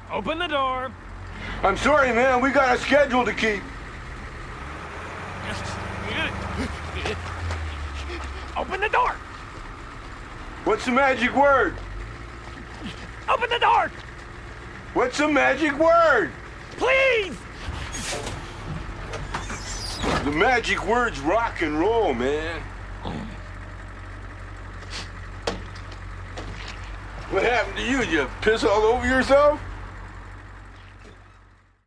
Open the door. I'm sorry, man. We got a schedule to keep. Open the door. What's the magic word? Open the door. What's the magic word? Please. The magic word's rock and roll, man. What happened to you? Did you piss all over yourself?